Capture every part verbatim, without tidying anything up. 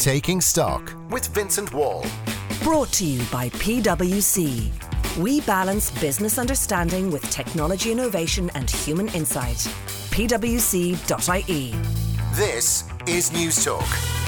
Taking Stock with Vincent Wall. Brought to you by P W C. We balance business understanding with technology innovation and human insight. P W C dot I E. This is News Talk.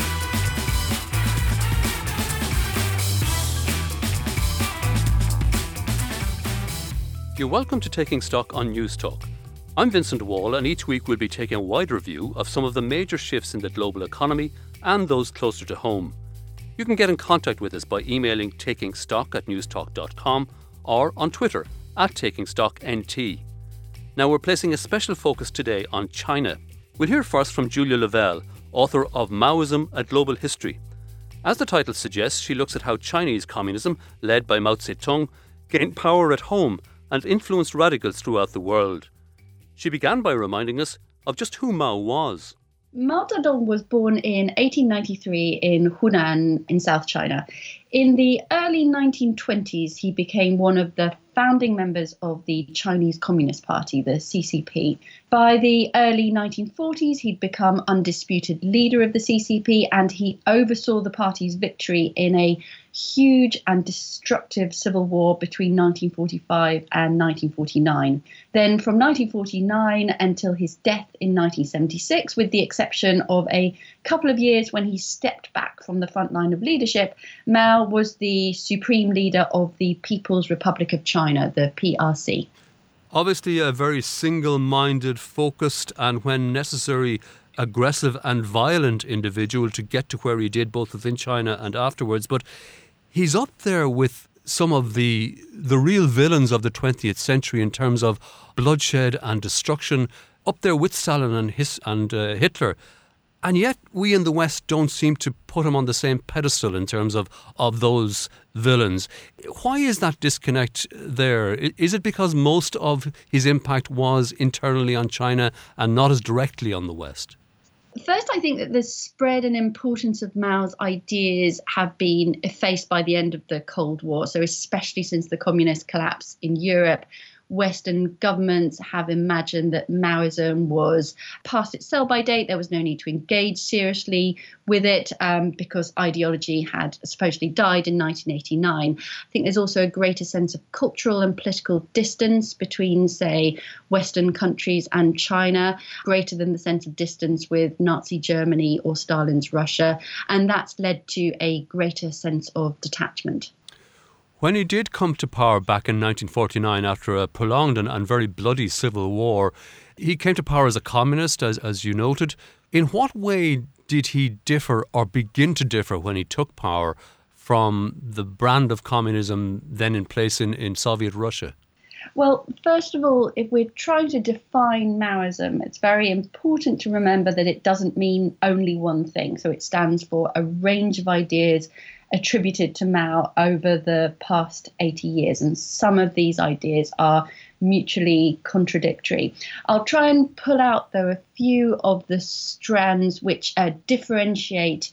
You're welcome to Taking Stock on News Talk. I'm Vincent Wall, and each week we'll be taking a wide review of some of the major shifts in the global economy and those closer to home. You can get in contact with us by emailing takingstock at newstalk dot com or on Twitter at takingstocknt. Now we're placing a special focus today on China. We'll hear first from Julia Lavelle, author of Maoism, A Global History. As the title suggests, she looks at how Chinese communism, led by Mao Zedong, gained power at home and influenced radicals throughout the world. She began by reminding us of just who Mao was. Mao Zedong was born in eighteen ninety-three in Hunan in South China. In the early nineteen twenties, he became one of the founding members of the Chinese Communist Party, the C C P. By the early nineteen forties, he'd become undisputed leader of the C C P, and he oversaw the party's victory in a huge and destructive civil war between nineteen forty-five and nineteen forty-nine. Then from nineteen forty-nine until his death in nineteen seventy-six, with the exception of a couple of years when he stepped back from the front line of leadership, Mao was the supreme leader of the People's Republic of China, the P R C. Obviously a very single-minded, focused and, when necessary, aggressive and violent individual to get to where he did, both within China and afterwards. But he's up there with some of the the real villains of the twentieth century in terms of bloodshed and destruction, up there with Stalin and, his, and uh, Hitler. And yet we in the West don't seem to put him on the same pedestal in terms of, of those villains. Why is that disconnect there? Is it because most of his impact was internally on China and not as directly on the West? First, I think that the spread and importance of Mao's ideas have been effaced by the end of the Cold War. So especially since the communist collapse in Europe, Western governments have imagined that Maoism was past its sell-by date. There was no need to engage seriously with it um, because ideology had supposedly died in nineteen eighty-nine. I think there's also a greater sense of cultural and political distance between, say, Western countries and China, greater than the sense of distance with Nazi Germany or Stalin's Russia. And that's led to a greater sense of detachment. When he did come to power back in nineteen forty-nine after a prolonged and, and very bloody civil war, he came to power as a communist, as, as you noted. In what way did he differ or begin to differ when he took power from the brand of communism then in place in, in Soviet Russia? Well, first of all, if we're trying to define Maoism, it's very important to remember that it doesn't mean only one thing. So it stands for a range of ideas attributed to Mao over the past eighty years. And some of these ideas are mutually contradictory. I'll try and pull out, though, a few of the strands which uh, differentiate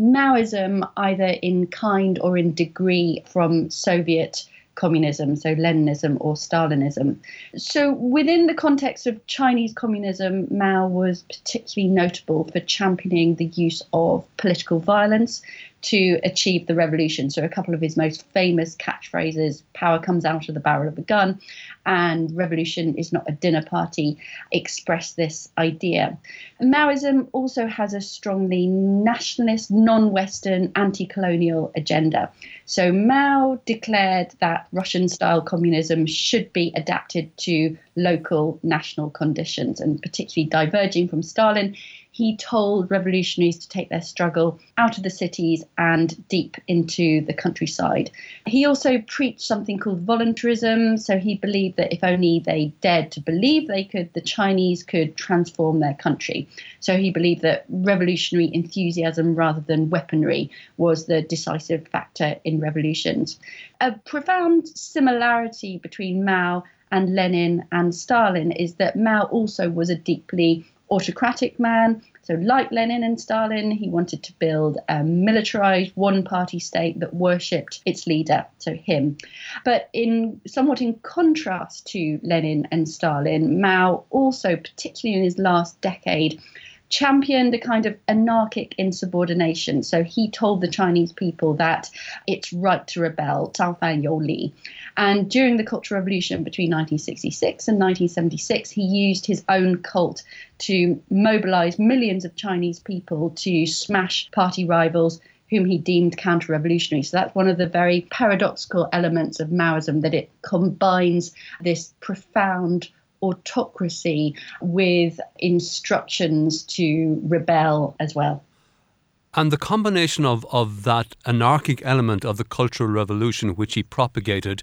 Maoism either in kind or in degree from Soviet communism, so Leninism or Stalinism. So within the context of Chinese communism, Mao was particularly notable for championing the use of political violence to achieve the revolution. So a couple of his most famous catchphrases, power comes out of the barrel of a gun, and revolution is not a dinner party, express this idea. Maoism also has a strongly nationalist, non-Western, anti-colonial agenda. So Mao declared that Russian-style communism should be adapted to local national conditions, and particularly diverging from Stalin, he told revolutionaries to take their struggle out of the cities and deep into the countryside. He also preached something called voluntarism. So he believed that if only they dared to believe they could, the Chinese could transform their country. So he believed that revolutionary enthusiasm rather than weaponry was the decisive factor in revolutions. A profound similarity between Mao and Lenin and Stalin is that Mao also was a deeply autocratic man. So like Lenin and Stalin, he wanted to build a militarized one-party state that worshipped its leader, so him. But in somewhat in contrast to Lenin and Stalin, Mao also, particularly in his last decade, championed a kind of anarchic insubordination. So he told the Chinese people that it's right to rebel, 造反有理. And during the Cultural Revolution between nineteen sixty-six and nineteen seventy-six, he used his own cult to mobilize millions of Chinese people to smash party rivals whom he deemed counter-revolutionary. So that's one of the very paradoxical elements of Maoism, that it combines this profound autocracy with instructions to rebel as well. And the combination of, of that anarchic element of the Cultural Revolution, which he propagated,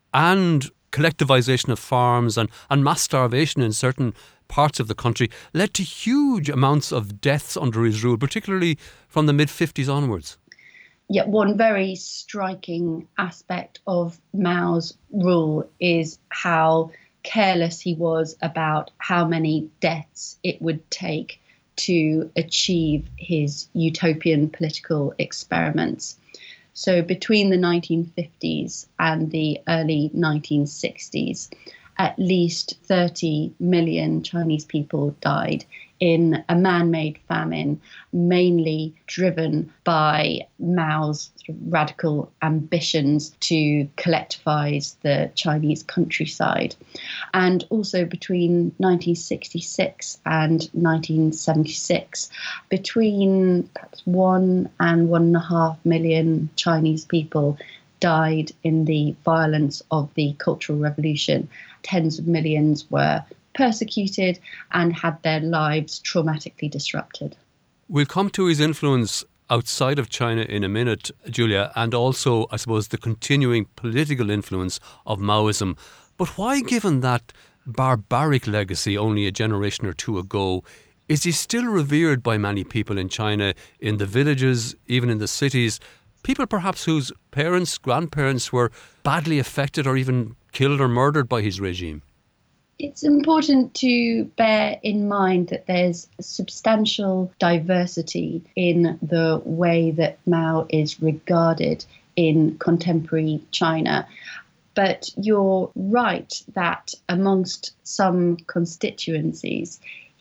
and collectivization of farms and, and mass starvation in certain parts of the country, led to huge amounts of deaths under his rule, particularly from the mid-fifties onwards. Yet one very striking aspect of Mao's rule is how careless he was about how many deaths it would take to achieve his utopian political experiments. So between the nineteen fifties and the early nineteen sixties, at least thirty million Chinese people died in a man-made famine, mainly driven by Mao's sort of radical ambitions to collectivize the Chinese countryside. And also between nineteen sixty-six and nineteen seventy-six, between perhaps one and one and a half million Chinese people died in the violence of the Cultural Revolution. Tens of millions were persecuted and had their lives traumatically disrupted. We'll come to his influence outside of China in a minute, Julia, and also, I suppose, the continuing political influence of Maoism. But why, given that barbaric legacy only a generation or two ago, is he still revered by many people in China, in the villages, even in the cities? People perhaps whose parents, grandparents were badly affected or even killed or murdered by his regime. It's important to bear in mind that there's substantial diversity in the way that Mao is regarded in contemporary China. But you're right that amongst some constituencies,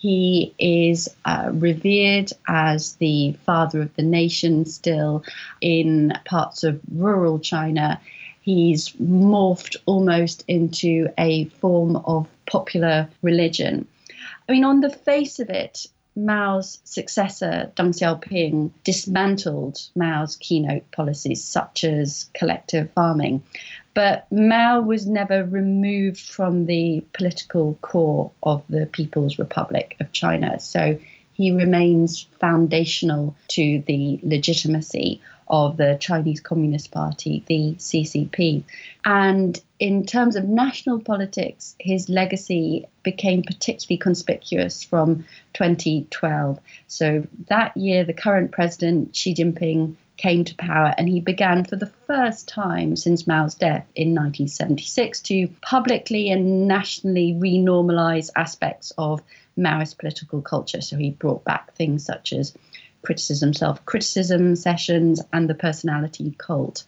he is uh, revered as the father of the nation still. In parts of rural China, he's morphed almost into a form of popular religion. I mean, on the face of it, Mao's successor, Deng Xiaoping, dismantled Mao's keynote policies such as collective farming. But Mao was never removed from the political core of the People's Republic of China. So he remains foundational to the legitimacy of the Chinese Communist Party, the C C P. And in terms of national politics, his legacy became particularly conspicuous from twenty twelve. So that year, the current president, Xi Jinping, came to power, and he began for the first time since Mao's death in nineteen seventy-six to publicly and nationally renormalize aspects of Maoist political culture. So he brought back things such as criticism, self-criticism sessions, and the personality cult.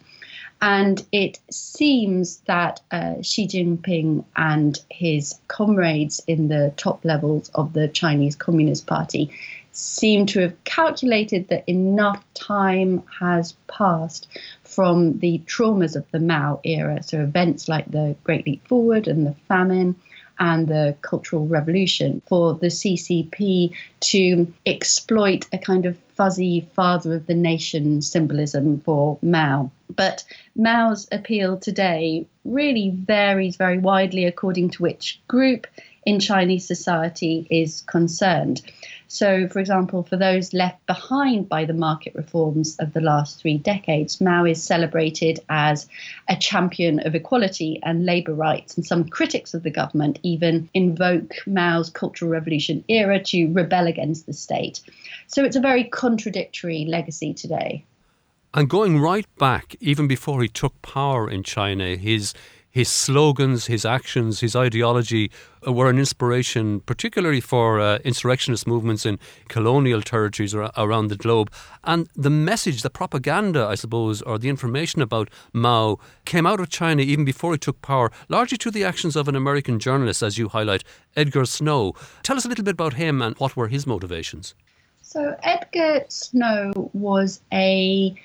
And it seems that uh, Xi Jinping and his comrades in the top levels of the Chinese Communist Party seem to have calculated that enough time has passed from the traumas of the Mao era, so events like the Great Leap Forward and the famine and the Cultural Revolution, for the C C P to exploit a kind of fuzzy father of the nation symbolism for Mao. But Mao's appeal today really varies very widely according to which group in Chinese society is concerned. So, for example, for those left behind by the market reforms of the last three decades, Mao is celebrated as a champion of equality and labour rights, and some critics of the government even invoke Mao's Cultural Revolution era to rebel against the state. So it's a very contradictory legacy today. And going right back, even before he took power in China, his his slogans, his actions, his ideology were an inspiration, particularly for uh, insurrectionist movements in colonial territories ar- around the globe. And the message, the propaganda, I suppose, or the information about Mao came out of China even before he took power, largely through the actions of an American journalist, as you highlight, Edgar Snow. Tell us a little bit about him and what were his motivations. So Edgar Snow was a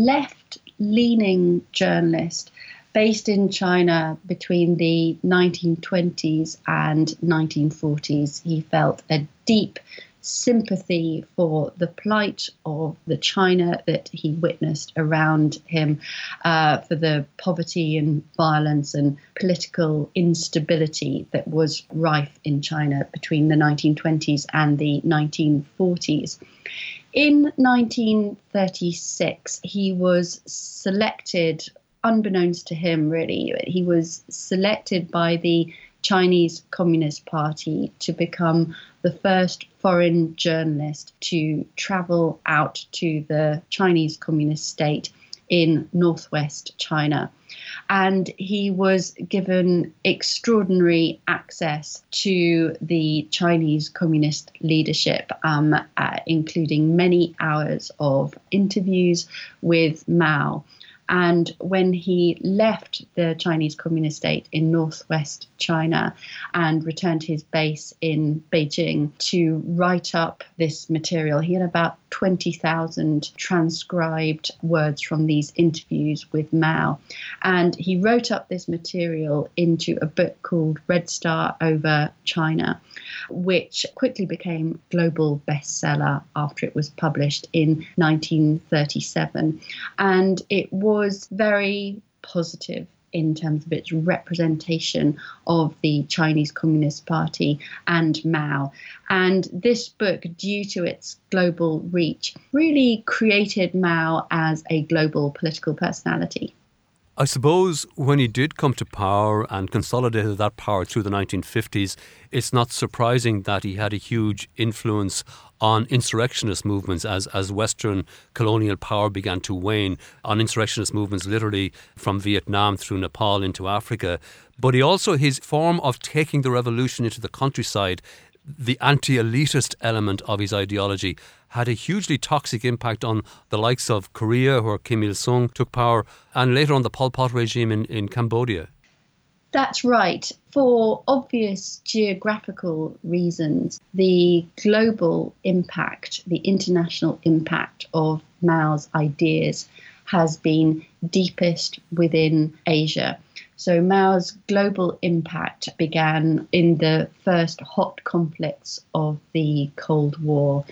left-leaning journalist based in China between the nineteen twenties and nineteen forties. He felt a deep sympathy for the plight of the China that he witnessed around him, uh, for the poverty and violence and political instability that was rife in China between the nineteen twenties and the nineteen forties. In nineteen thirty-six, he was selected, unbeknownst to him really, he was selected by the Chinese Communist Party to become the first foreign journalist to travel out to the Chinese Communist state in northwest China. And he was given extraordinary access to the Chinese Communist leadership, um, uh, including many hours of interviews with Mao. And when he left the Chinese Communist state in northwest China and returned to his base in Beijing to write up this material, he had about twenty thousand transcribed words from these interviews with Mao. And he wrote up this material into a book called Red Star Over China, which quickly became a global bestseller after it was published in nineteen thirty-seven. And it was very positive in terms of its representation of the Chinese Communist Party and Mao. And this book, due to its global reach, really created Mao as a global political personality. I suppose when he did come to power and consolidated that power through the nineteen fifties, it's not surprising that he had a huge influence on insurrectionist movements as, as Western colonial power began to wane, on insurrectionist movements literally from Vietnam through Nepal into Africa. But he also, his form of taking the revolution into the countryside, the anti-elitist element of his ideology, had a hugely toxic impact on the likes of Korea, where Kim Il-sung took power, and later on the Pol Pot regime in, in Cambodia. That's right. For obvious geographical reasons, the global impact, the international impact of Mao's ideas has been deepest within Asia. So Mao's global impact began in the first hot conflicts of the Cold War.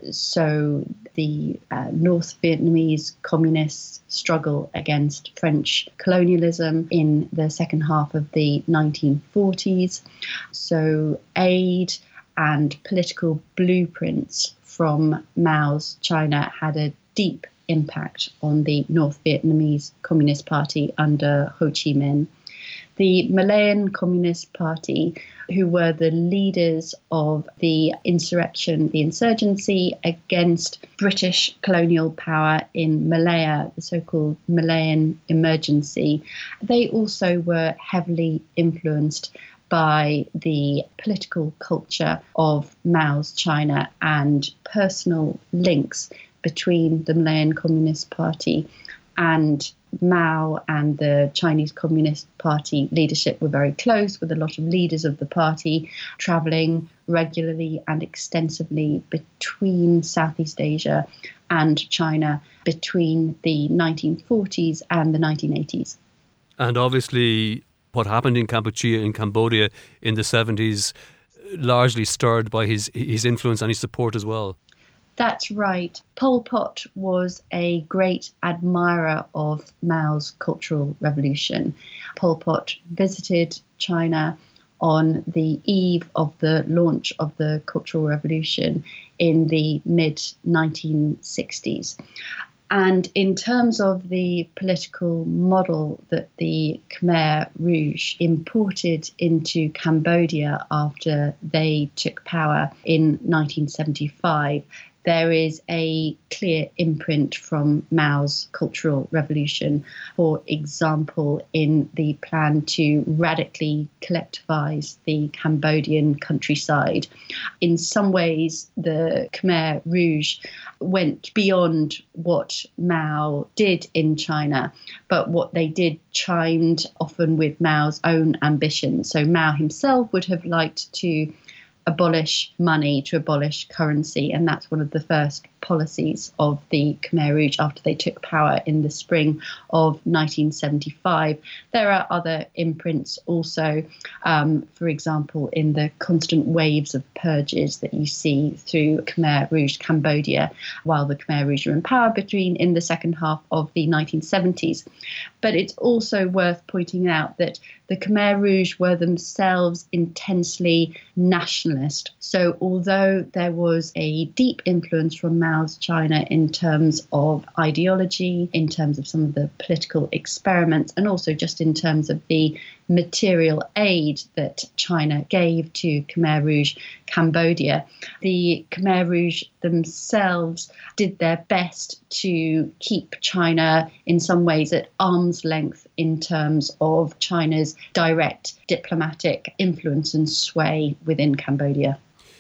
So the uh, North Vietnamese communists struggle against French colonialism in the second half of the nineteen forties. So aid and political blueprints from Mao's China had a deep impact on the North Vietnamese Communist Party under Ho Chi Minh. The Malayan Communist Party, who were the leaders of the insurrection, the insurgency against British colonial power in Malaya, the so-called Malayan Emergency, they also were heavily influenced by the political culture of Mao's China and personal links between the Malayan Communist Party and Mao. And the Chinese Communist Party leadership were very close, with a lot of leaders of the party travelling regularly and extensively between Southeast Asia and China between the nineteen forties and the nineteen eighties. And obviously what happened in Kampuchea, in Cambodia in the seventies, largely stirred by his his influence and his support as well. That's right. Pol Pot was a great admirer of Mao's Cultural Revolution. Pol Pot visited China on the eve of the launch of the Cultural Revolution in the mid nineteen sixties. And in terms of the political model that the Khmer Rouge imported into Cambodia after they took power in nineteen seventy-five, there is a clear imprint from Mao's Cultural Revolution, for example, in the plan to radically collectivize the Cambodian countryside. In some ways, the Khmer Rouge went beyond what Mao did in China, but what they did chimed often with Mao's own ambitions. So Mao himself would have liked to abolish money, to abolish currency, and that's one of the first policies of the Khmer Rouge after they took power in the spring of nineteen seventy-five. There are other imprints also, um, for example, in the constant waves of purges that you see through Khmer Rouge Cambodia while the Khmer Rouge were in power between in the second half of the nineteen seventies. But it's also worth pointing out that the Khmer Rouge were themselves intensely nationalist. So although there was a deep influence from Mao's China in terms of ideology, in terms of some of the political experiments, and also just in terms of the material aid that China gave to Khmer Rouge Cambodia, the Khmer Rouge themselves did their best to keep China in some ways at arm's length in terms of China's direct diplomatic influence and sway within Cambodia.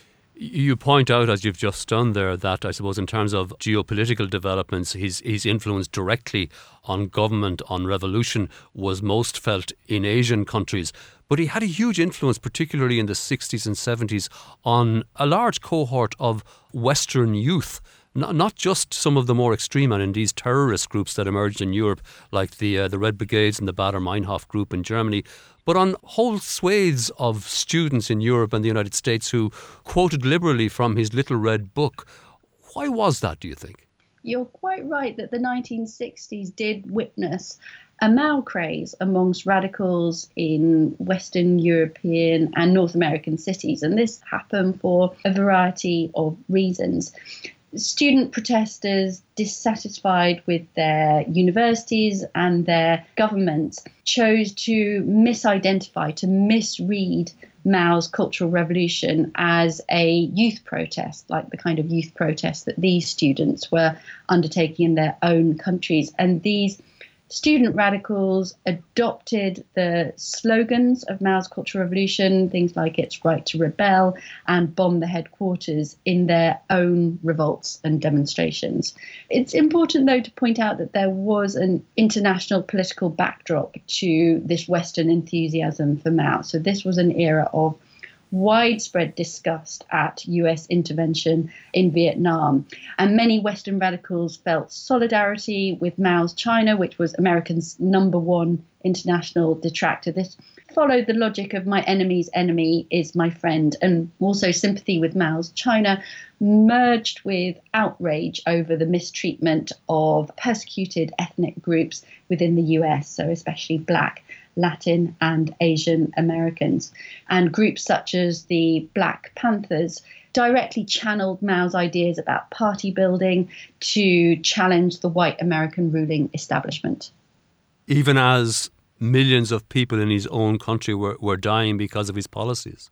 You point out, as you've just done there, that I suppose in terms of geopolitical developments, his, his influence directly on government, on revolution, was most felt in Asian countries. But he had a huge influence, particularly in the sixties and seventies, on a large cohort of Western youth. Not, not just some of the more extreme and indeed terrorist groups that emerged in Europe, like the uh, the Red Brigades and the Baader-Meinhof group in Germany, but on whole swathes of students in Europe and the United States who quoted liberally from his Little Red Book. Why was that, do you think? You're quite right that the nineteen sixties did witness a Mao craze amongst radicals in Western European and North American cities, and this happened for a variety of reasons. Student protesters, dissatisfied with their universities and their governments, chose to misidentify, to misread Mao's Cultural Revolution as a youth protest, like the kind of youth protest that these students were undertaking in their own countries. And these student radicals adopted the slogans of Mao's Cultural Revolution, things like "It's right to rebel" and "Bomb the headquarters," in their own revolts and demonstrations. It's important, though, to point out that there was an international political backdrop to this Western enthusiasm for Mao. So this was an era of widespread disgust at U S intervention in Vietnam. And many Western radicals felt solidarity with Mao's China, which was America's number one international detractor. This followed the logic of my enemy's enemy is my friend, and also sympathy with Mao's China merged with outrage over the mistreatment of persecuted ethnic groups within the U S, so especially Black, Latin and Asian Americans. And groups such as the Black Panthers directly channeled Mao's ideas about party building to challenge the white American ruling establishment. Even as millions of people in his own country were, were dying because of his policies.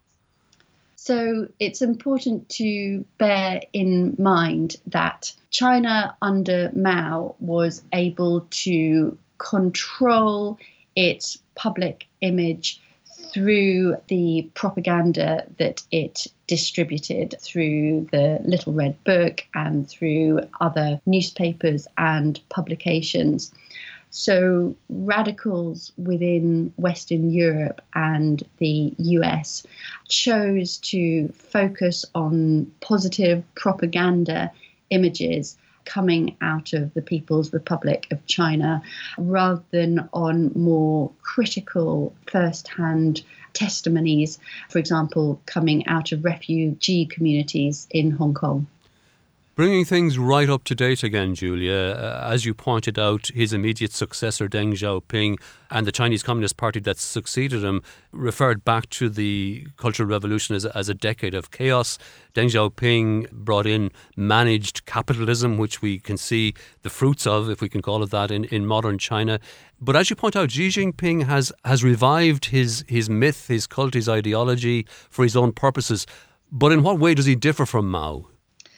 So it's important to bear in mind that China under Mao was able to control its public image through the propaganda that it distributed through the Little Red Book and through other newspapers and publications. So radicals within Western Europe and the U S chose to focus on positive propaganda images coming out of the People's Republic of China, rather than on more critical first-hand testimonies, for example, coming out of refugee communities in Hong Kong. Bringing things right up to date again, Julia, uh, as you pointed out, his immediate successor, Deng Xiaoping, and the Chinese Communist Party that succeeded him referred back to the Cultural Revolution as, as a decade of chaos. Deng Xiaoping brought in managed capitalism, which we can see the fruits of, if we can call it that, in, in modern China. But as you point out, Xi Jinping has, has revived his, his myth, his cult, his ideology for his own purposes. But in what way does he differ from Mao?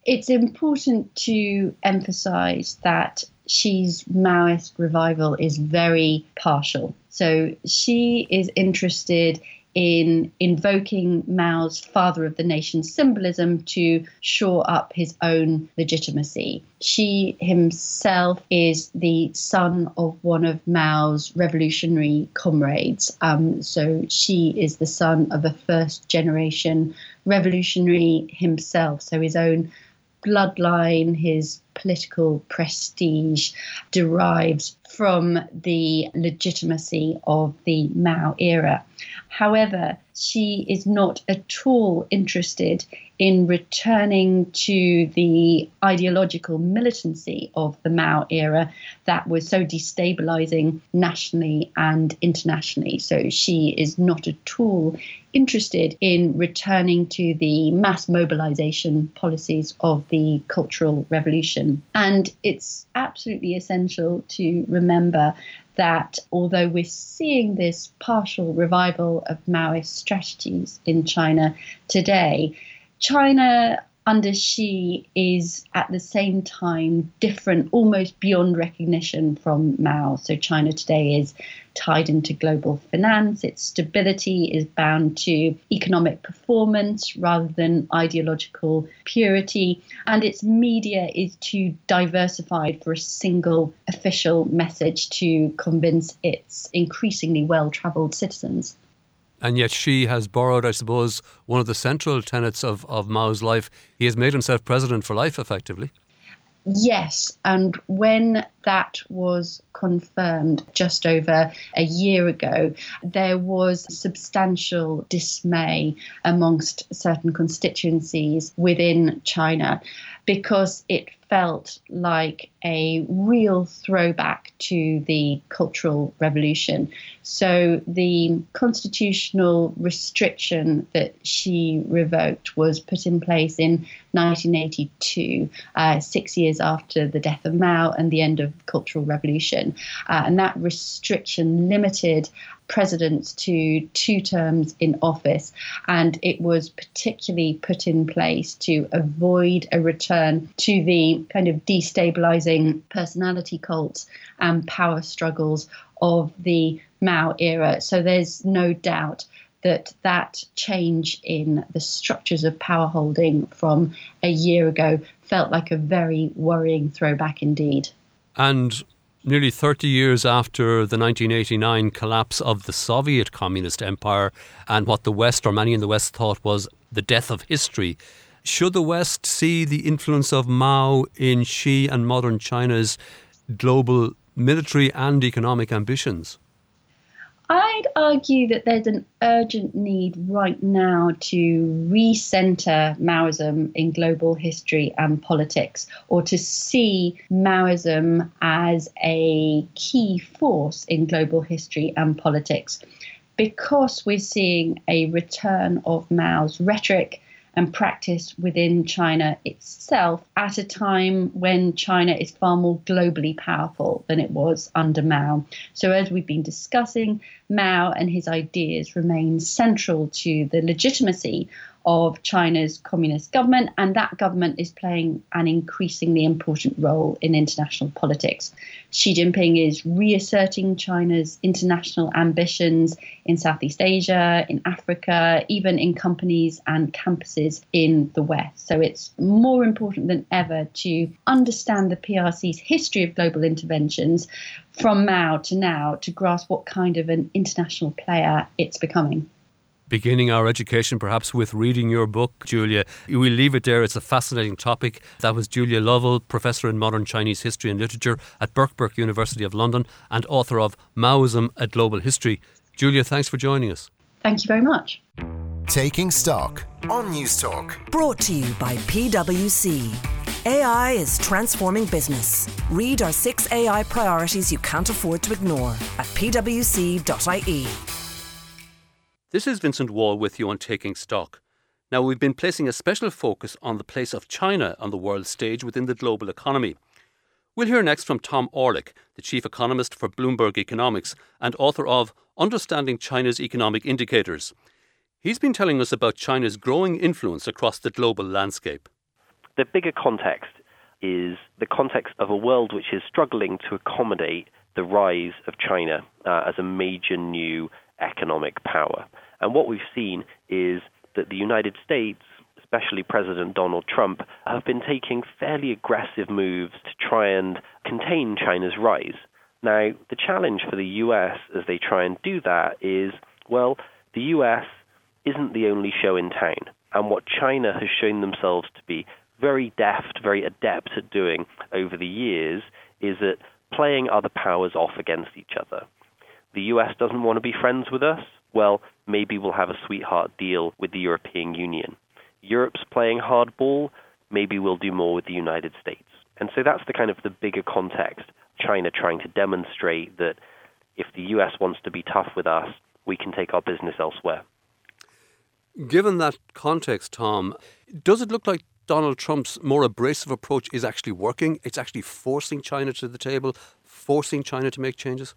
It's important to emphasize that Xi's Maoist revival is very partial. So Xi is interested in invoking Mao's father of the nation symbolism to shore up his own legitimacy. Xi himself is the son of one of Mao's revolutionary comrades. Um, so Xi is the son of a first generation revolutionary himself. So his own bloodline, his political prestige derives from the legitimacy of the Mao era. However, Xi is not at all interested in returning to the ideological militancy of the Mao era that was so destabilizing nationally and internationally. So Xi is not at all interested in returning to the mass mobilization policies of the Cultural Revolution. And it's absolutely essential to remember that although we're seeing this partial revival of Maoist strategies in China today, China under Xi is at the same time different, almost beyond recognition from Mao. So China today is tied into global finance. Its stability is bound to economic performance rather than ideological purity. And its media is too diversified for a single official message to convince its increasingly well-travelled citizens. And yet Xi has borrowed, I suppose, one of the central tenets of, of Mao's life. He has made himself president for life, effectively. Yes, and when that was confirmed just over a year ago, there was substantial dismay amongst certain constituencies within China because it felt like a real throwback to the Cultural Revolution. So the constitutional restriction that Xi revoked was put in place in nineteen eighty-two, uh, six years after the death of Mao and the end of the Cultural Revolution. Uh, and that restriction limited presidents to two terms in office, and it was particularly put in place to avoid a return to the kind of destabilizing personality cults and power struggles of the Mao era. So there's no doubt that that change in the structures of power holding from a year ago felt like a very worrying throwback indeed. And nearly thirty years after the nineteen eighty-nine collapse of the Soviet Communist Empire and what the West, or many in the West, thought was the death of history, should the West see the influence of Mao in Xi and modern China's global military and economic ambitions? I'd argue that there's an urgent need right now to recenter Maoism in global history and politics, or to see Maoism as a key force in global history and politics, because we're seeing a return of Mao's rhetoric and practice within China itself at a time when China is far more globally powerful than it was under Mao. So as we've been discussing, Mao and his ideas remain central to the legitimacy of China's communist government, and that government is playing an increasingly important role in international politics. Xi Jinping is reasserting China's international ambitions in Southeast Asia, in Africa, even in companies and campuses in the West. So it's more important than ever to understand the P R C's history of global interventions from Mao to now to grasp what kind of an international player it's becoming. Beginning our education perhaps with reading your book, Julia. We'll leave it there. It's a fascinating topic. That was Julia Lovell, Professor in Modern Chinese History and Literature at Birkbeck University of London and author of Maoism, A Global History. Julia, thanks for joining us. Thank you very much. Taking Stock on News Talk. Brought to you by P W C. A I is transforming business. Read our six A I priorities you can't afford to ignore at p w c dot i e. This is Vincent Wall with you on Taking Stock. Now, we've been placing a special focus on the place of China on the world stage within the global economy. We'll hear next from Tom Orlick, the chief economist for Bloomberg Economics and author of Understanding China's Economic Indicators. He's been telling us about China's growing influence across the global landscape. the bigger context is the context of a world which is struggling to accommodate the rise of China uh, as a major new economic power. And what we've seen is that the United States, especially President Donald Trump, have been taking fairly aggressive moves to try and contain China's rise. Now, the challenge for the U S as they try and do that is, well, the U S isn't the only show in town. And what China has shown themselves to be very deft, very adept at doing over the years is at playing other powers off against each other. The U S doesn't want to be friends with us? Well, maybe we'll have a sweetheart deal with the European Union. Europe's playing hardball, maybe we'll do more with the United States. And so that's the kind of the bigger context, China trying to demonstrate that if the U S wants to be tough with us, we can take our business elsewhere. Given that context, Tom, does it look like Donald Trump's more abrasive approach is actually working? It's actually forcing China to the table, forcing China to make changes?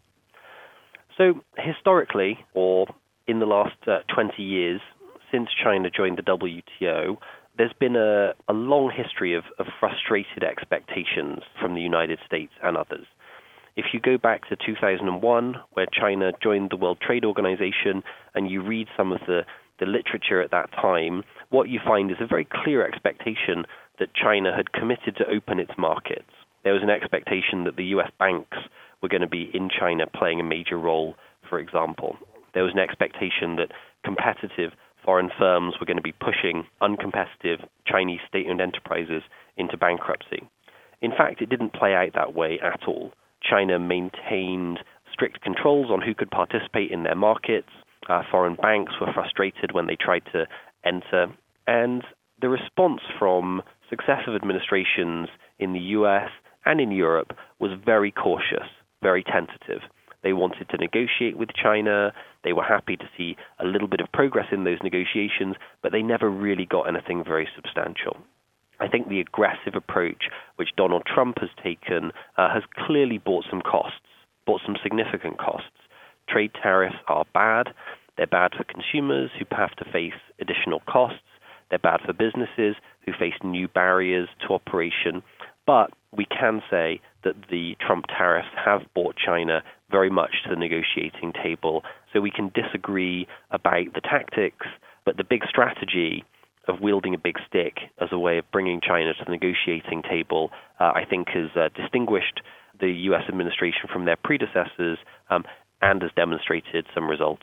So historically, or in the last uh, twenty years, since China joined the W T O, there's been a, a long history of, of frustrated expectations from the United States and others. If you go back to two thousand one, where China joined the World Trade Organization, and you read some of the, the literature at that time, what you find is a very clear expectation that China had committed to open its markets. There was an expectation that the U S banks were going to be in China playing a major role, for example. There was an expectation that competitive foreign firms were going to be pushing uncompetitive Chinese state-owned enterprises into bankruptcy. In fact, it didn't play out that way at all. China maintained strict controls on who could participate in their markets. Uh, foreign banks were frustrated when they tried to enter. And the response from successive administrations in the U S and in Europe was very cautious, very tentative. They wanted to negotiate with China. They were happy to see a little bit of progress in those negotiations, but they never really got anything very substantial. I think the aggressive approach which Donald Trump has taken uh, has clearly brought some costs, brought some significant costs. Trade tariffs are bad. They're bad for consumers who have to face additional costs. They're bad for businesses who face new barriers to operation. But we can say that the Trump tariffs have brought China very much to the negotiating table. So we can disagree about the tactics, but the big strategy of wielding a big stick as a way of bringing China to the negotiating table, uh, I think has uh, distinguished the U S administration from their predecessors um, and has demonstrated some results.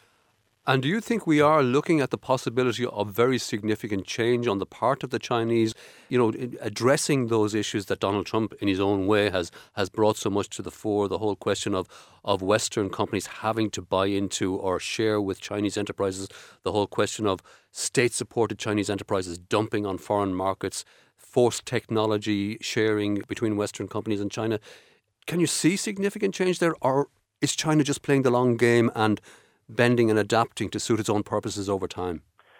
And do you think we are looking at the possibility of very significant change on the part of the Chinese, you know, addressing those issues that Donald Trump in his own way has has brought so much to the fore, the whole question of, of Western companies having to buy into or share with Chinese enterprises, the whole question of state-supported Chinese enterprises dumping on foreign markets, forced technology sharing between Western companies and China. Can you see significant change there, or is China just playing the long game and bending and adapting to suit its own purposes over time?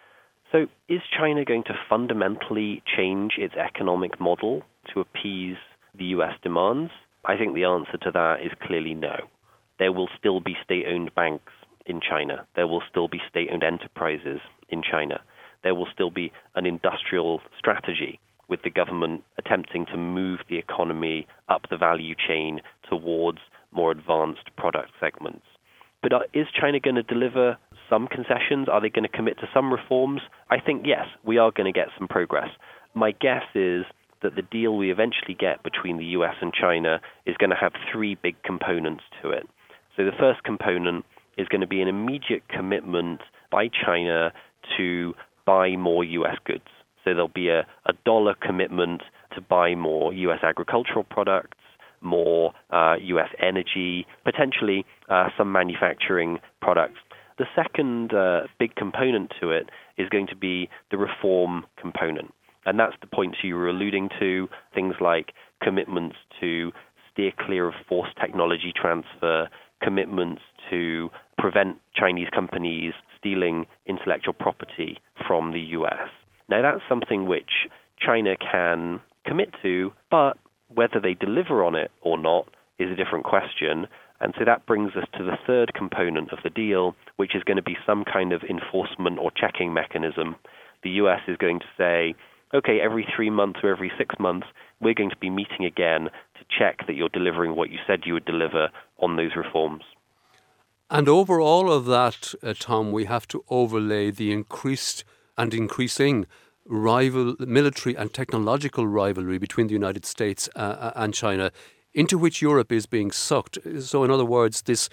So is China going to fundamentally change its economic model to appease the U S demands? I think the answer to that is clearly no. There will still be state-owned banks in China. There will still be state-owned enterprises in China. There will still be an industrial strategy with the government attempting to move the economy up the value chain towards more advanced product segments. But uh, is China going to deliver some concessions? Are they going to commit to some reforms? I think, yes, we are going to get some progress. My guess is that the deal we eventually get between the U S and China is going to have three big components to it. So the first component is going to be an immediate commitment by China to buy more U S goods. So there'll be a, a dollar commitment to buy more U S agricultural products, more uh, U S energy, potentially uh, some manufacturing products. The second uh, big component to it is going to be the reform component. And that's the points you were alluding to, things like commitments to steer clear of forced technology transfer, commitments to prevent Chinese companies stealing intellectual property from the U S. Now, that's something which China can commit to, but whether they deliver on it or not is a different question. And so that brings us to the third component of the deal, which is going to be some kind of enforcement or checking mechanism. The U S is going to say, okay, every three months or every six months, we're going to be meeting again to check that you're delivering what you said you would deliver on those reforms. And over all of that, uh, Tom, we have to overlay the increased and increasing rival military and technological rivalry between the United States uh, and China, into which Europe is being sucked. So in other words, this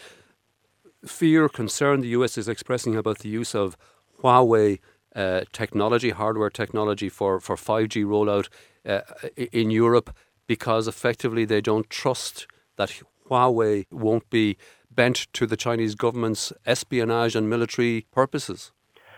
fear, concern the U S is expressing about the use of Huawei uh, technology, hardware technology for, for five G rollout uh, in Europe, because effectively they don't trust that Huawei won't be bent to the Chinese government's espionage and military purposes.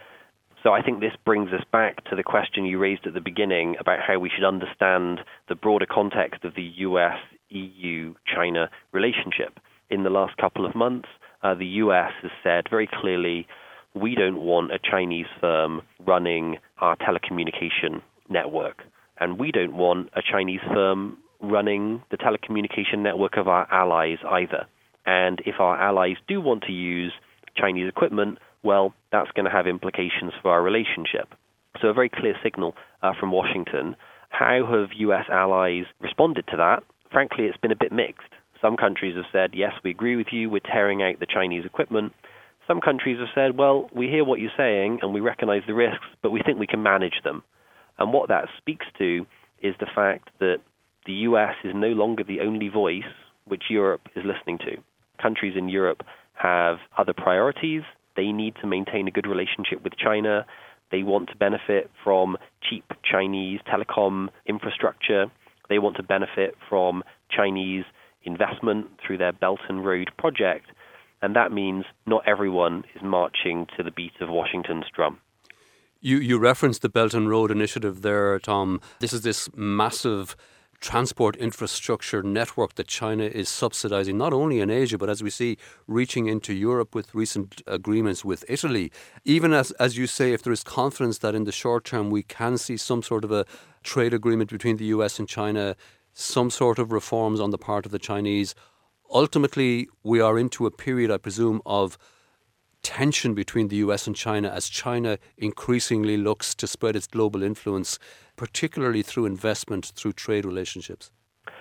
So I think this brings us back to the question you raised at the beginning about how we should understand the broader context of the U S E U China relationship. In the last couple of months, uh, the U S has said very clearly, we don't want a Chinese firm running our telecommunication network. And we don't want a Chinese firm running the telecommunication network of our allies either. And if our allies do want to use Chinese equipment, well, that's going to have implications for our relationship. So a very clear signal uh, from Washington. How have U S allies responded to that? Frankly, it's been a bit mixed. Some countries have said, yes, we agree with you, we're tearing out the Chinese equipment. Some countries have said, well, we hear what you're saying and we recognize the risks, but we think we can manage them. And what that speaks to is the fact that the U S is no longer the only voice which Europe is listening to. Countries in Europe have other priorities. They need to maintain a good relationship with China. They want to benefit from cheap Chinese telecom infrastructure. They want to benefit from Chinese investment through their Belt and Road project. And that means not everyone is marching to the beat of Washington's drum. You you referenced the Belt and Road Initiative there, Tom. This is this massive transport infrastructure network that China is subsidizing, not only in Asia, but as we see, reaching into Europe with recent agreements with Italy. Even as, as you say, if there is confidence that in the short term we can see some sort of a trade agreement between the U S and China, some sort of reforms on the part of the Chinese, ultimately we are into a period, I presume, of tension between the U S and China as China increasingly looks to spread its global influence, particularly through investment, through trade relationships.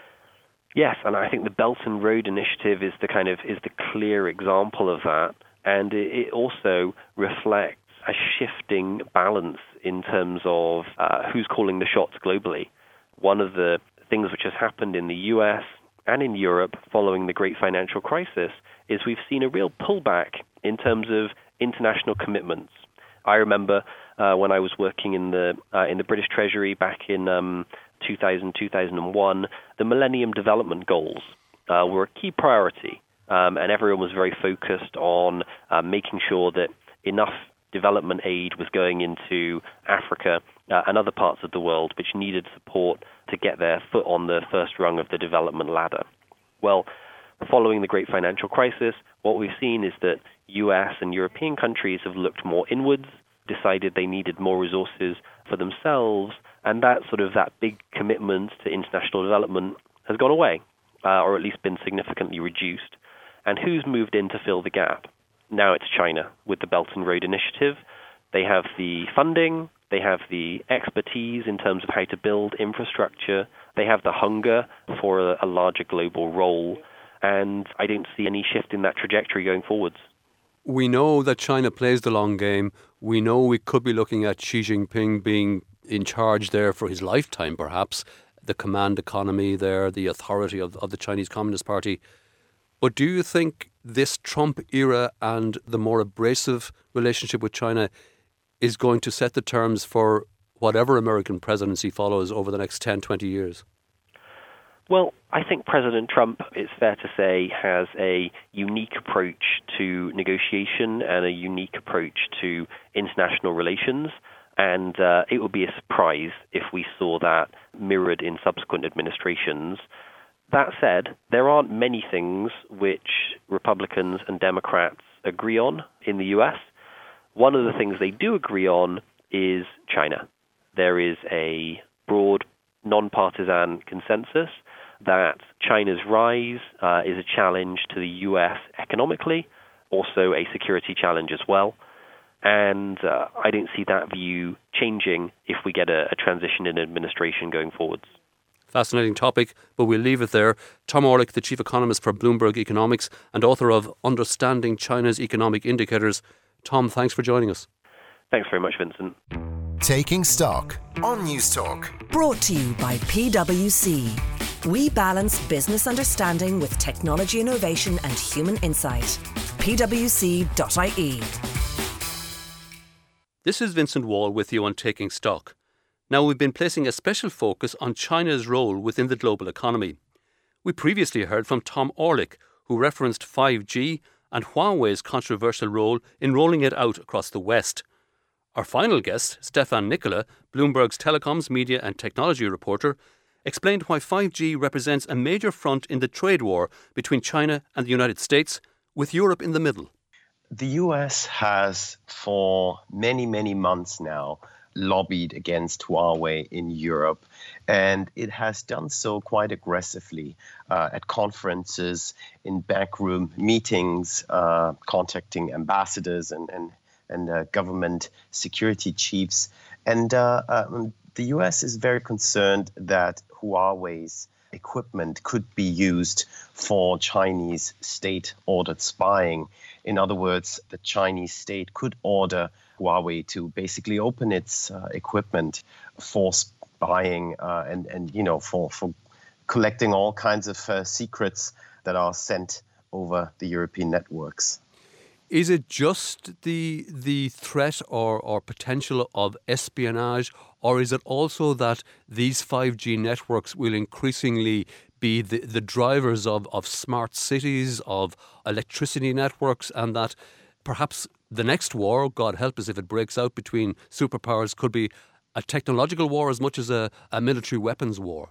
Yes, and I think the Belt and Road Initiative is the kind of is the clear example of that, and it also reflects a shifting balance in terms of uh, who's calling the shots globally. One of the things which has happened in the U S and in Europe following the great financial crisis is we've seen a real pullback in terms of international commitments. I remember uh, when I was working in the uh, in the British Treasury back in um, two thousand, two thousand one, the Millennium Development Goals uh, were a key priority, um, and everyone was very focused on uh, making sure that enough development aid was going into Africa uh, and other parts of the world which needed support to get their foot on the first rung of the development ladder. Well, following the great financial crisis, what we've seen is that U S and European countries have looked more inwards, decided they needed more resources for themselves, and that sort of that big commitment to international development has gone away, uh, or at least been significantly reduced. And who's moved in to fill the gap? Now it's China with the Belt and Road Initiative. They have the funding, they have the expertise in terms of how to build infrastructure, they have the hunger for a, a larger global role, and I don't see any shift in that trajectory going forwards. We know that China plays the long game. We know we could be looking at Xi Jinping being in charge there for his lifetime, perhaps, the command economy there, the authority of, of the Chinese Communist Party. But do you think this Trump era and the more abrasive relationship with China is going to set the terms for whatever American presidency follows over the next ten, twenty years? Well, I think President Trump, it's fair to say, has a unique approach to negotiation and a unique approach to international relations. And uh, it would be a surprise if we saw that mirrored in subsequent administrations. That said, there aren't many things which Republicans and Democrats agree on in the U S. One of the things they do agree on is China. There is a broad, non-partisan consensus that China's rise uh, is a challenge to the U S economically, also a security challenge as well. And uh, I don't see that view changing if we get a, a transition in administration going forwards. Fascinating topic, but we'll leave it there. Tom Orlick, the Chief Economist for Bloomberg Economics and author of Understanding China's Economic Indicators. Tom, thanks for joining us. Thanks very much, Vincent. Taking Stock on News Talk. Brought to you by P W C. We balance business understanding with technology innovation and human insight. P W C dot I E. This is Vincent Wall with you on Taking Stock. Now, we've been placing a special focus on China's role within the global economy. We previously heard from Tom Orlick, who referenced five G and Huawei's controversial role in rolling it out across the West. Our final guest, Stefan Nicola, Bloomberg's telecoms, media and technology reporter, explained why five G represents a major front in the trade war between China and the United States, with Europe in the middle. The U S has, for many, many months now, lobbied against Huawei in Europe, and it has done so quite aggressively uh, at conferences, in backroom meetings, uh, contacting ambassadors and, and, and uh, government security chiefs. And uh, um, the U S is very concerned that Huawei's equipment could be used for Chinese state-ordered spying. In other words, the Chinese state could order Huawei to basically open its uh, equipment for spying uh, and, and, you know, for, for collecting all kinds of uh, secrets that are sent over the European networks. Is it just the the threat or, or potential of espionage, or is it also that these five G networks will increasingly be the, the drivers of, of smart cities, of electricity networks, and that perhaps the next war, God help us if it breaks out between superpowers, could be a technological war as much as a, a military weapons war?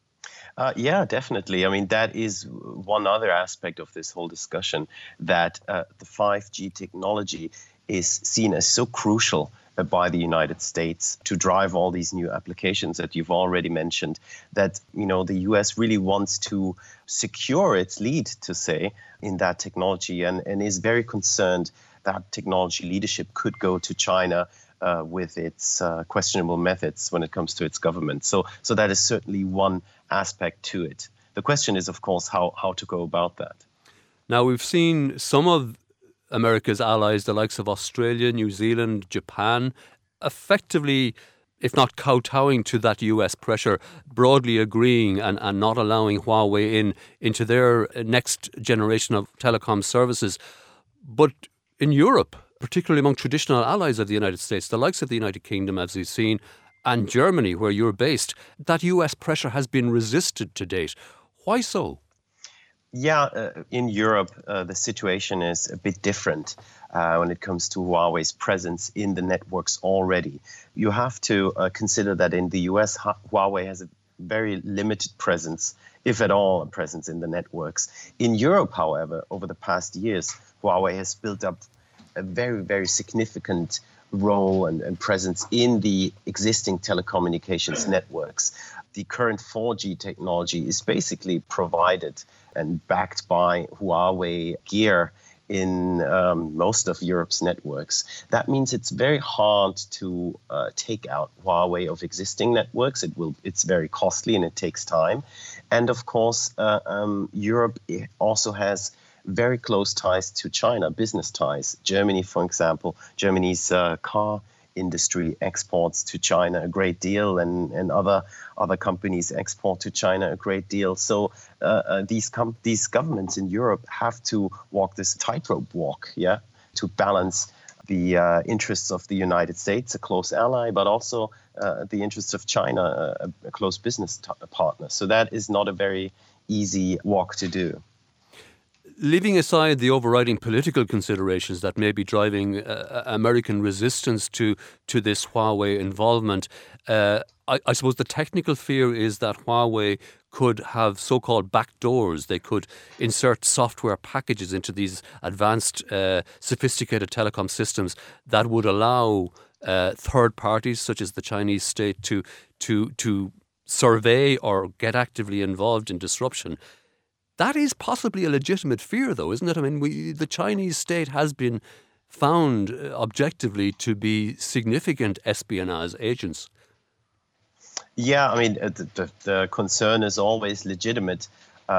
Uh, yeah, definitely. I mean, that is one other aspect of this whole discussion, that uh, the five G technology is seen as so crucial uh, by the United States to drive all these new applications that you've already mentioned, that, you know, the U S really wants to secure its lead, to say, in that technology, and, and is very concerned that technology leadership could go to China uh, with its uh, questionable methods when it comes to its government. So, so that is certainly one aspect to it. The question is, of course, how, how to go about that. Now, we've seen some of America's allies, the likes of Australia, New Zealand, Japan, effectively, if not kowtowing to that U S pressure, broadly agreeing and, and not allowing Huawei in into their next generation of telecom services. But in Europe, particularly among traditional allies of the United States, the likes of the United Kingdom, as we've seen, and Germany, where you're based, that U S pressure has been resisted to date. Why so? Yeah, uh, in Europe, uh, the situation is a bit different uh, when it comes to Huawei's presence in the networks already. You have to uh, consider that in the U S, Huawei has a very limited presence, if at all, a presence in the networks. In Europe, however, over the past years, Huawei has built up a very, very significant role and, and presence in the existing telecommunications networks. The current four G technology is basically provided and backed by Huawei gear in um, most of Europe's networks. That means it's very hard to uh, take out Huawei of existing networks. It will. It's very costly and it takes time. And of course, uh, um, Europe also has very close ties to China, business ties. Germany, for example, Germany's uh, car industry exports to China a great deal, and, and other other companies export to China a great deal. So uh, uh, these com- these governments in Europe have to walk this tightrope walk, yeah, to balance the uh, interests of the United States, a close ally, but also uh, the interests of China, a, a close business t- partner. So that is not a very easy walk to do. Leaving aside the overriding political considerations that may be driving uh, American resistance to, to this Huawei involvement, uh, I, I suppose the technical fear is that Huawei could have so-called backdoors. They could insert software packages into these advanced, uh, sophisticated telecom systems that would allow uh, third parties, such as the Chinese state, to to to survey or get actively involved in disruption. That is possibly a legitimate fear, though, isn't it? I mean, we, the Chinese state has been found uh, objectively to be significant espionage agents. Yeah, I mean, uh, the, the, the concern is always legitimate.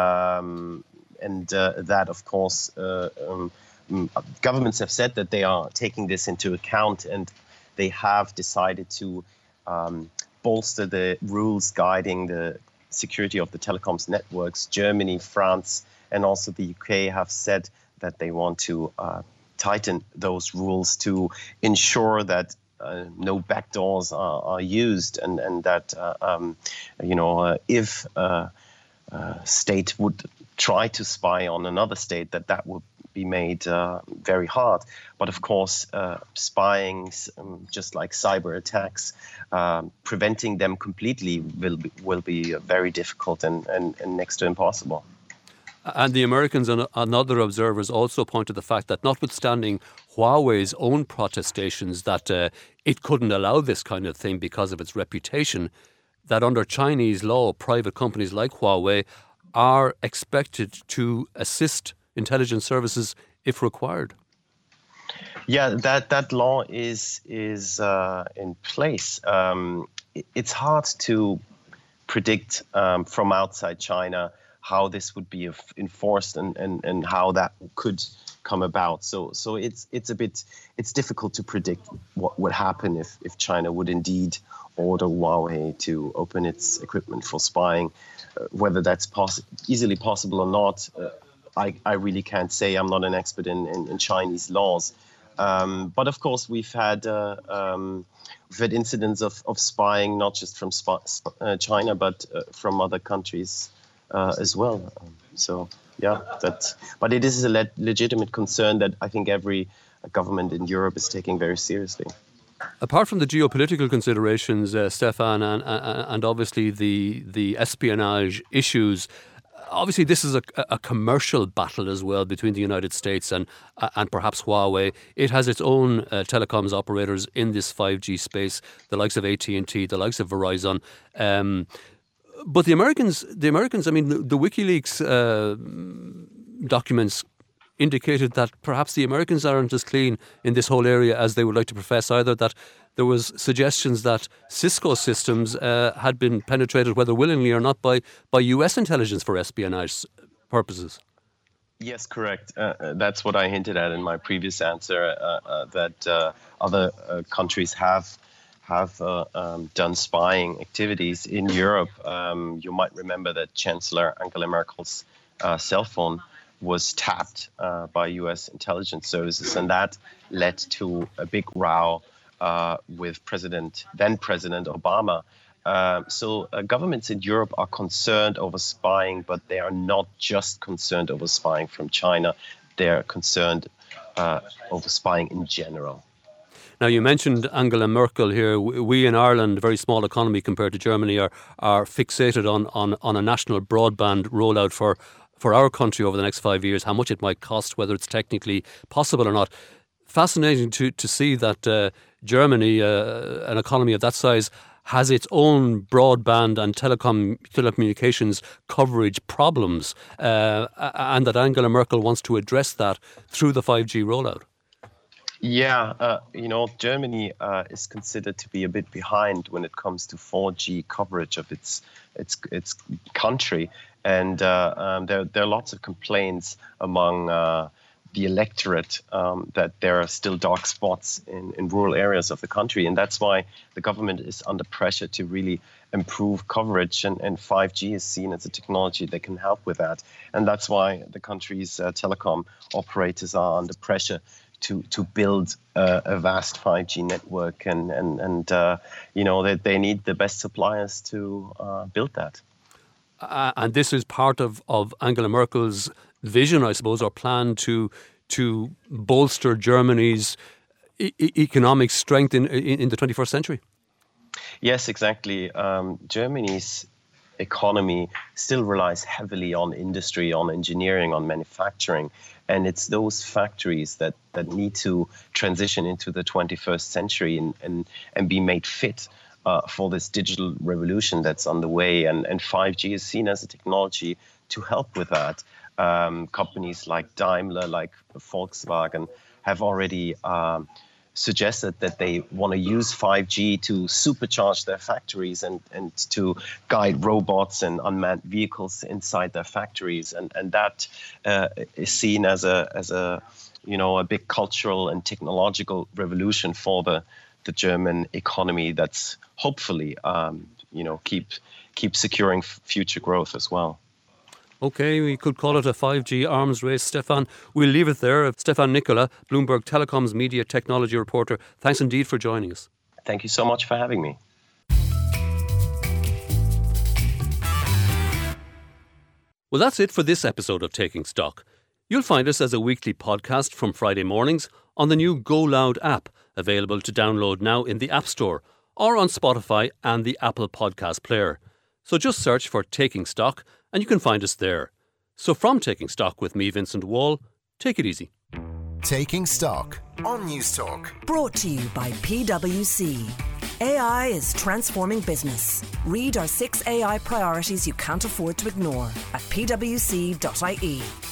Um, and uh, that, of course, uh, um, governments have said that they are taking this into account, and they have decided to um, bolster the rules guiding the security of the telecoms networks. Germany, France, and also the U K have said that they want to uh, tighten those rules to ensure that uh, no backdoors are, are used, and and that uh, um, you know uh, if a uh, uh, state would try to spy on another state, that that would be made uh, very hard. But of course, uh, spying, um, just like cyber attacks, um, preventing them completely will be, will be very difficult and, and, and next to impossible. And the Americans and, and other observers also point to the fact that, notwithstanding Huawei's own protestations that uh, it couldn't allow this kind of thing because of its reputation, that under Chinese law, private companies like Huawei are expected to assist intelligence services if required. Yeah, that, that law is is uh, in place. Um, it, it's hard to predict um, from outside China how this would be enforced and, and, and how that could come about. So so it's it's a bit it's difficult to predict what would happen if, if China would indeed order Huawei to open its equipment for spying. Uh, whether that's poss- easily possible or not, uh, I, I really can't say. I'm not an expert in, in, in Chinese laws. Um, but of course, we've had uh, um, we've had incidents of, of spying, not just from sp- uh, China, but uh, from other countries uh, as well. Um, so yeah, that. But it is a le- legitimate concern that I think every government in Europe is taking very seriously. Apart from the geopolitical considerations, uh, Stefan, and, and obviously the the espionage issues, obviously this is a, a commercial battle as well between the United States and and perhaps Huawei. It has its own uh, telecoms operators in this five G space, the likes of A T and T, the likes of Verizon. Um, but the Americans, the Americans, I mean, the, the WikiLeaks uh, documents indicated that perhaps the Americans aren't as clean in this whole area as they would like to profess either, that there was suggestions that Cisco systems uh, had been penetrated, whether willingly or not, by, by U S intelligence for espionage purposes. Yes, correct. Uh, that's what I hinted at in my previous answer, uh, uh, that uh, other uh, countries have have uh, um, done spying activities in Europe. Um, you might remember that Chancellor Angela Merkel's uh, cell phone was tapped uh, by U S intelligence services, and that led to a big row uh, with President, then President Obama. Uh, so uh, governments in Europe are concerned over spying, but they are not just concerned over spying from China. They are concerned uh, over spying in general. Now, you mentioned Angela Merkel here. We in Ireland, a very small economy compared to Germany, are are fixated on, on, on a national broadband rollout for for our country over the next five years, how much it might cost, whether it's technically possible or not. Fascinating to, to see that uh, Germany, uh, an economy of that size, has its own broadband and telecom telecommunications coverage problems, uh, and that Angela Merkel wants to address that through the five G rollout. Yeah, uh, you know, Germany uh, is considered to be a bit behind when it comes to four G coverage of its its its country, and uh, um, there there are lots of complaints among uh, the electorate um, that there are still dark spots in, in rural areas of the country, and that's why the government is under pressure to really improve coverage, and, and five G is seen as a technology that can help with that, and that's why the country's uh, telecom operators are under pressure to to build uh, a vast five G network, and and and uh, you know that they, they need the best suppliers to uh, build that. Uh, and this is part of, of Angela Merkel's vision, I suppose, or plan to to bolster Germany's e- economic strength in, in in the twenty-first century. Yes, exactly. Um, Germany's economy still relies heavily on industry, on engineering, on manufacturing. And it's those factories that, that need to transition into the twenty-first century and, and, and be made fit uh, for this digital revolution that's on the way. And, and five G is seen as a technology to help with that. Um, companies like Daimler, like Volkswagen, have already um, suggested that they want to use five G to supercharge their factories and, and to guide robots and unmanned vehicles inside their factories. And, and that uh, is seen as a, as a, you know, a big cultural and technological revolution for the, the German economy that's hopefully, um, you know, keep, keep securing f- future growth as well. OK, we could call it a five G arms race, Stefan. We'll leave it there. Stefan Nicola, Bloomberg Telecom's media technology reporter, thanks indeed for joining us. Thank you so much for having me. Well, that's it for this episode of Taking Stock. You'll find us as a weekly podcast from Friday mornings on the new Go Loud app, available to download now in the App Store or on Spotify and the Apple Podcast Player. So just search for Taking Stock and you can find us there. So from Taking Stock with me, Vincent Wall, take it easy. Taking Stock on News Talk. Brought to you by P W C. A I is transforming business. Read our six A I priorities you can't afford to ignore at p w c dot i e.